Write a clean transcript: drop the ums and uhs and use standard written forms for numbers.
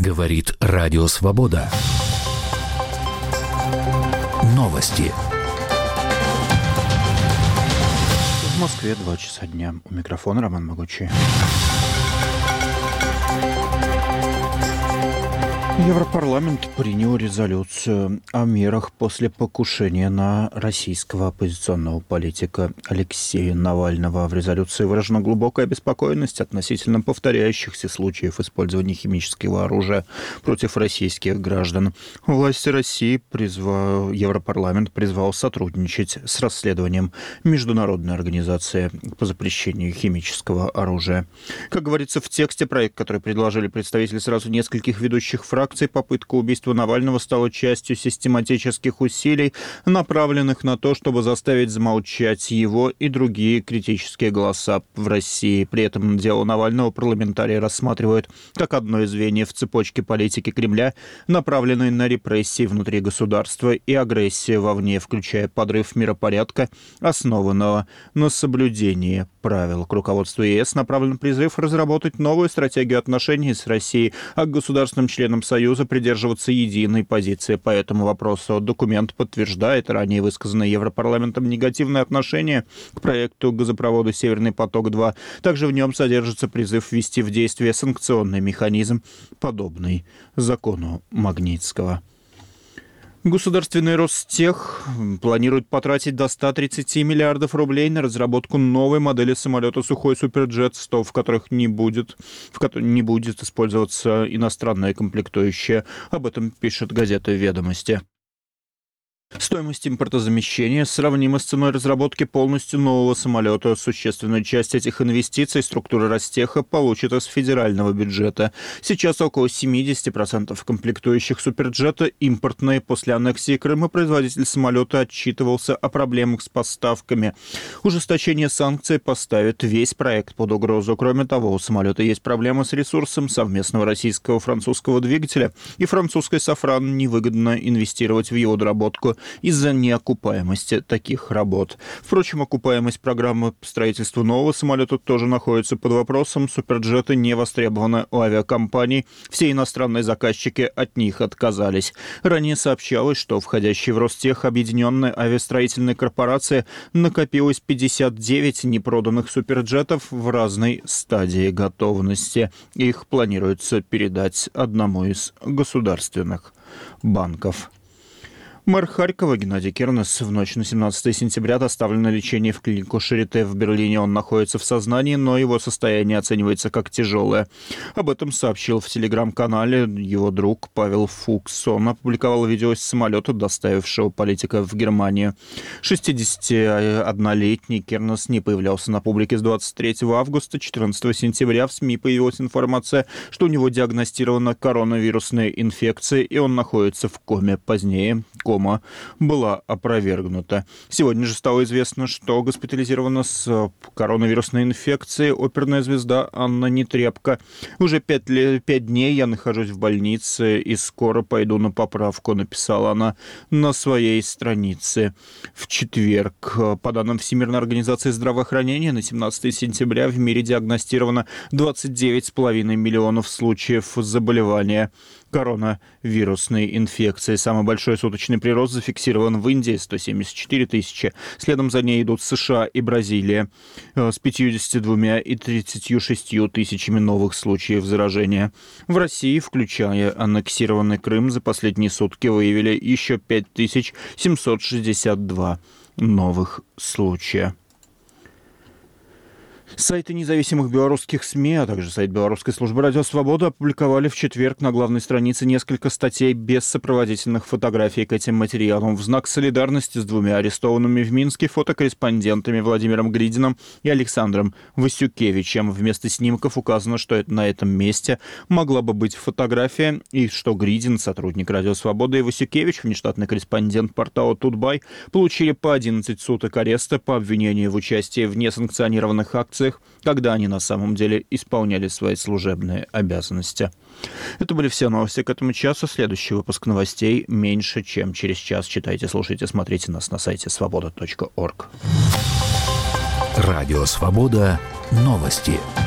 Говорит Радио Свобода. Новости. В Москве 2 часа дня. У микрофона Роман Могучий. Европарламент принял резолюцию о мерах после покушения на российского оппозиционного политика Алексея Навального. В резолюции выражена глубокая обеспокоенность относительно повторяющихся случаев использования химического оружия против российских граждан. Власти России Европарламент призвал сотрудничать с расследованием Международной организации по запрещению химического оружия. Как говорится в тексте, проект, который предложили представители сразу нескольких ведущих фракций, попытка убийства Навального стала частью систематических усилий, направленных на то, чтобы заставить замолчать его и другие критические голоса в России. При этом дело Навального парламентарии рассматривают как одно из звеньев в цепочке политики Кремля, направленной на репрессии внутри государства и агрессию вовне, включая подрыв миропорядка, основанного на соблюдении правил. К руководству ЕС направлен призыв разработать новую стратегию отношений с Россией, а к государственным членам Союза придерживаться единой позиции по этому вопросу. Документ подтверждает ранее высказанное Европарламентом негативное отношение к проекту газопровода «Северный поток-2». Также в нем содержится призыв ввести в действие санкционный механизм, подобный закону Магнитского. Государственный Ростех планирует потратить до 130 миллиардов рублей на разработку новой модели самолета «Сухой Суперджет-100», в которой не будет использоваться иностранная комплектующая. Об этом пишет газета «Ведомости». Стоимость импортозамещения сравнима с ценой разработки полностью нового самолета. Существенную часть этих инвестиций структура Ростеха получит из федерального бюджета. Сейчас около 70% комплектующих Суперджета импортные. После аннексии Крыма производитель самолета отчитывался о проблемах с поставками. Ужесточение санкций поставит весь проект под угрозу. Кроме того, у самолета есть проблема с ресурсом совместного российско-французского двигателя, и французской «Сафран» невыгодно инвестировать в его доработку из-за неокупаемости таких работ. Впрочем, окупаемость программы по строительству нового самолета тоже находится под вопросом. Суперджеты не востребованы у авиакомпаний. Все иностранные заказчики от них отказались. Ранее сообщалось, что входящей в Ростех объединенной авиастроительной корпорации накопилось 59 непроданных суперджетов в разной стадии готовности. Их планируется передать одному из государственных банков. Мэр Харькова Геннадий Кернес в ночь на 17 сентября доставлен на лечение в клинику Шарите в Берлине. Он находится в сознании, но его состояние оценивается как тяжелое. Об этом сообщил в телеграм-канале его друг Павел Фукс. Он опубликовал видео с самолета, доставившего политика в Германию. 61-летний Кернес не появлялся на публике с 23 августа. 14 сентября в СМИ появилась информация, что у него диагностирована коронавирусная инфекция, и он находится в коме. Позднее кома была опровергнута. Сегодня же стало известно, что госпитализирована с коронавирусной инфекцией оперная звезда Анна Нетребко. Уже 5 дней я нахожусь в больнице и скоро пойду на поправку, написала она на своей странице в четверг. По данным Всемирной организации здравоохранения, на 17 сентября в мире диагностировано 29,5 миллионов случаев заболевания коронавирусной инфекцией. Самый большой суточный прирост зафиксирован в Индии — 174 тысячи. Следом за ней идут США и Бразилия с 52 и 36 тысячами новых случаев заражения. В России, включая аннексированный Крым, за последние сутки выявили еще 5762 новых случая. Сайты независимых белорусских СМИ, а также сайт Белорусской службы «Радио Свобода» опубликовали в четверг на главной странице несколько статей без сопроводительных фотографий к этим материалам. В знак солидарности с двумя арестованными в Минске фотокорреспондентами Владимиром Гридиным и Александром Васюкевичем. Вместо снимков указано, что на этом месте могла бы быть фотография, и что Гридин, сотрудник «Радио Свобода», и Васюкевич, внештатный корреспондент портала «Тутбай», получили по 11 суток ареста по обвинению в участии в несанкционированных акциях, когда они на самом деле исполняли свои служебные обязанности. Это были все новости к этому часу. Следующий выпуск новостей меньше, чем через час. Читайте, слушайте, смотрите нас на сайте свобода.орг. Радио Свобода. Новости.